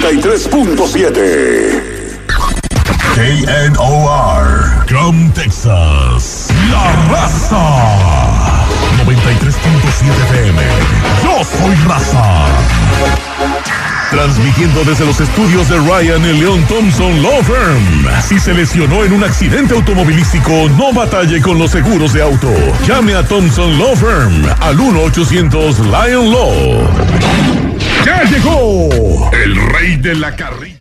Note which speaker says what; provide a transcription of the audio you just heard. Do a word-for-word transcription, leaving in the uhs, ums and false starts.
Speaker 1: noventa y tres punto siete.
Speaker 2: K N O R, Chrome, Texas. La Raza. noventa y tres punto siete F M. Yo soy Raza. Transmitiendo desde los estudios de Ryan y Leon Thompson Law Firm. Si se lesionó en un accidente automovilístico, no batalle con los seguros de auto. Llame a Thompson Law Firm al uno ochocientos Lion Law. ¡Ya llegó! El rey de la carrilla.